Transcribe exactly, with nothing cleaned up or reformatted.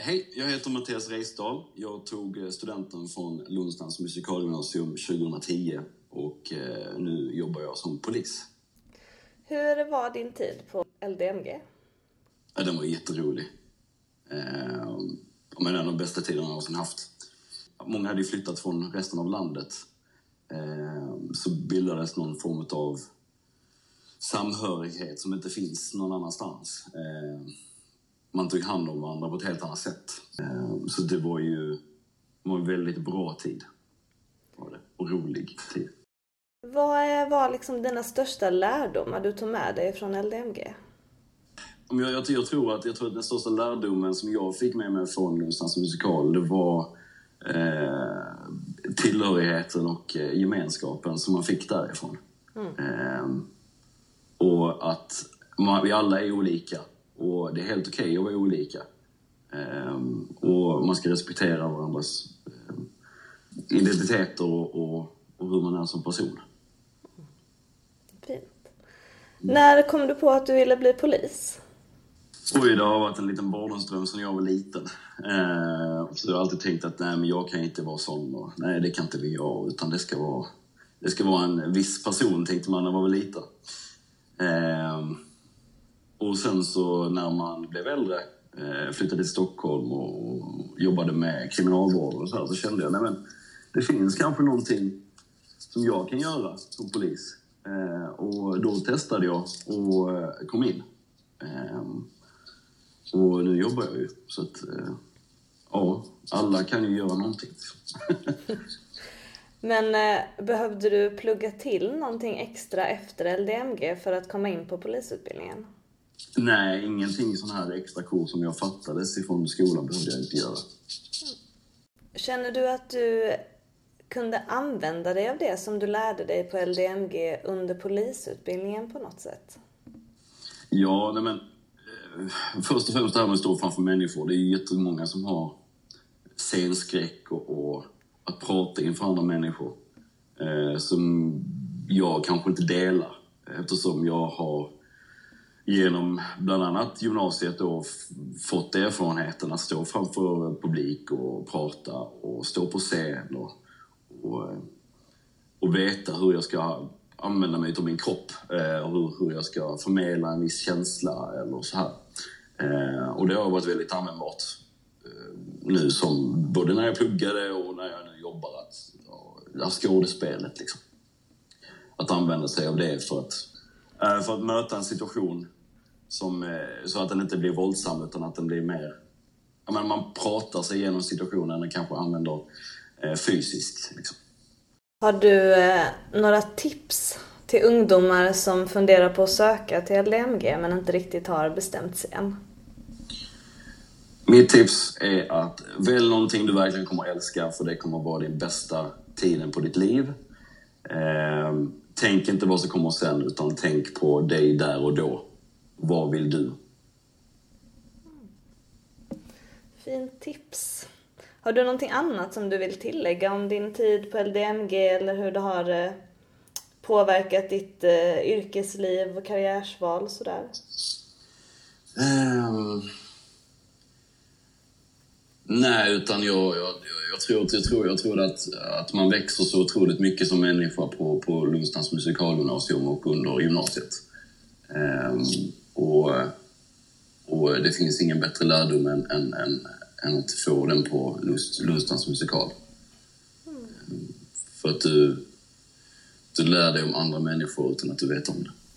Hej, jag heter Mattias Reisdahl. Jag tog studenten från Lundsdans musikalgymnasium tjugohundratio och nu jobbar jag som polis. Hur var din tid på L D M G? Ja, den var jätterolig. Men en av de bästa tiderna jag någonsin haft. Många hade ju flyttat från resten av landet. Så bildades någon form av samhörighet som inte finns någon annanstans. Man tog hand om varandra på ett helt annat sätt. Så det var ju det var en väldigt bra tid. Var det. Och rolig tid. Vad var liksom dina största lärdomar du tog med dig från L D M G? Jag, jag, jag, tror att, jag tror att den största lärdomen som jag fick med mig från Lundsdans musikal, det var eh, tillhörigheten och eh, gemenskapen som man fick därifrån. Mm. Eh, och att man, vi alla är olika. Och det är helt okej att vara olika. Um, och man ska respektera varandras um, identiteter och, och, och hur man är som person. Fint. Mm. När kom du på att du ville bli polis? Oj, det har varit en liten barndomsdröm sedan jag var liten. Uh, så jag har alltid tänkt att nej, men jag kan inte vara sån. Och, nej, det kan inte vi jag. Utan det ska vara, det ska vara en viss person, tänkte man när man var liten. Uh, Och sen så när man blev äldre, flyttade till Stockholm och jobbade med kriminalvård och så här, så kände jag, nej men det finns kanske någonting som jag kan göra som polis. Och då testade jag och kom in. Och nu jobbar jag ju. Så att, ja, alla kan ju göra någonting. Men eh, behövde du plugga till någonting extra efter L D M G för att komma in på polisutbildningen? Nej, ingenting sån här extra kurs som jag fattades ifrån skolan behövde jag inte göra. Känner du att du kunde använda dig av det som du lärde dig på L D M G under polisutbildningen på något sätt? Ja, nej men först och främst det här med att stå framför människor. Det är ju jättemånga som har scenskräck och, och att prata inför andra människor eh, som jag kanske inte delar, eftersom jag har genom bland annat gymnasiet då fått erfarenheten att stå framför publik och prata och stå på scen och, och, och veta hur jag ska använda mig av min kropp och hur, hur jag ska förmedla en viss känsla eller så här. Och det har varit väldigt användbart nu, som både när jag pluggade och när jag nu jobbar, att ja, skådespelet liksom. Att använda sig av det för att För att möta en situation som, så att den inte blir våldsam utan att den blir mer... Jag menar, man pratar sig igenom situationen och kanske använder eh, fysiskt. Liksom. Har du eh, några tips till ungdomar som funderar på att söka till L D M G men inte riktigt har bestämt sig än? Mitt tips är att välj någonting du verkligen kommer att älska, för det kommer att vara din bästa tiden på ditt liv. Eh, Tänk inte vad som kommer sen, utan tänk på dig där och då. Vad vill du? Fint tips. Har du någonting annat som du vill tillägga om din tid på L D M G eller hur det har påverkat ditt yrkesliv och karriärsval sådär? Um... Nej, utan jag, jag, jag, tror, jag, tror, jag tror att, att man växer så otroligt mycket som människa på, på Lundsdans musikalgymnasium och under gymnasiet. Um, och, och det finns ingen bättre lärdom än, än, än, än att få den på Lundsdans musikal. Mm. Um, för att du, du lär dig om andra människor utan att du vet om det.